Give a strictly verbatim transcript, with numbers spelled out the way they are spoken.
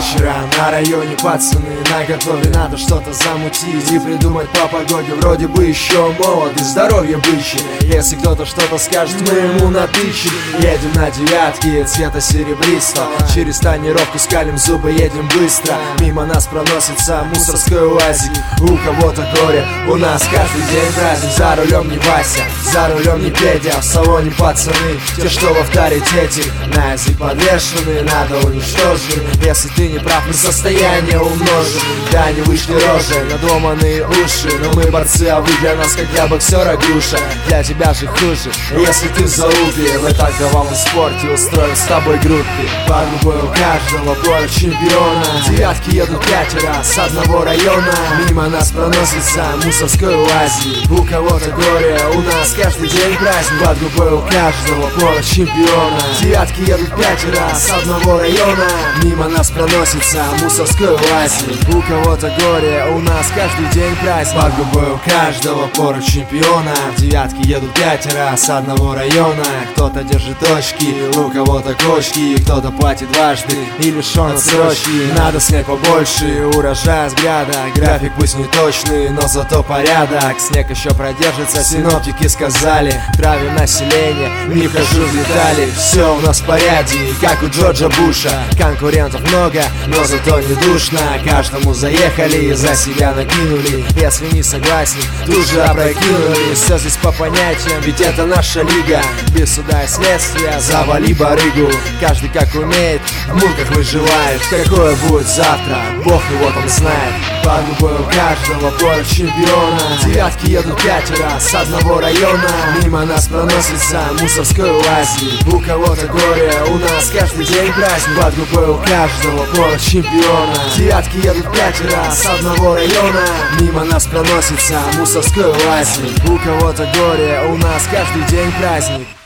вечера на районе пацаны наготове, надо что-то замутить и придумать по погоде. Вроде бы еще молод и здоровье бычье, если кто-то что-то скажет, мы ему натычем. Едем на девятке цвета серебристого, через тонировку скалим зубы, едем быстро. Мимо нас проносится мусорской УАЗик. У кого-то горе, у нас каждый день праздник. За рулем не Вася, за рулем не Петя, в салоне пацаны, те, что в авторитете. На язык подвешены, надо уничтожить. Если ты не прав, мы состояние умножим. Да, не вышли рожи, надуманные уши, но мы борцы, а вы для нас как для боксера груша. Для тебя же хуже, если ты в залупе. В итоговом спорте устроим с тобой группе. Под губой у каждого поля чемпиона. Девятки едут пятеро с одного района. Мимо нас проносится мусорской УАЗик. У кого-то горе, у нас каждый день праздник. Под губой у каждого поля чемпиона. Девятки едут пятеро с одного района. Мимо нас проносится мусорской УАЗик. У кого-то горе, у нас каждый день праздник. Под губой у каждого поля чемпиона. Девятки едут пятеро с одного района. Кто-то держит точки, у кого-то кочки, кто-то платит дважды и лишен отсрочки. Надо снег побольше, урожая с гряда. График пусть не точный, но зато порядок. Снег еще продержится, синоптики сказали. Травим население, не вхожу в детали. Все у нас в порядке, как у Джорджа Буша. Конкурентов много, но зато не душно. Каждому заехали и за себя накинули. Если не согласен, тут же опрокинули. Все здесь по понятиям, ведь это наша лига. Без суда и следствия, завали барыгу. Каждый как умеет, в муках выживает. Какое будет завтра, Бог его там знает. Под губой у каждого поля чемпиона. Девятки едут пятеро с одного района. Мимо нас проносится мусорской УАЗик. У кого-то горе, у нас каждый день праздник. Под губой у каждого поля чемпиона. Девятки едут пятеро с одного района. Мимо нас проносится мусорской УАЗик. У кого-то горе, у нас каждый день праздник.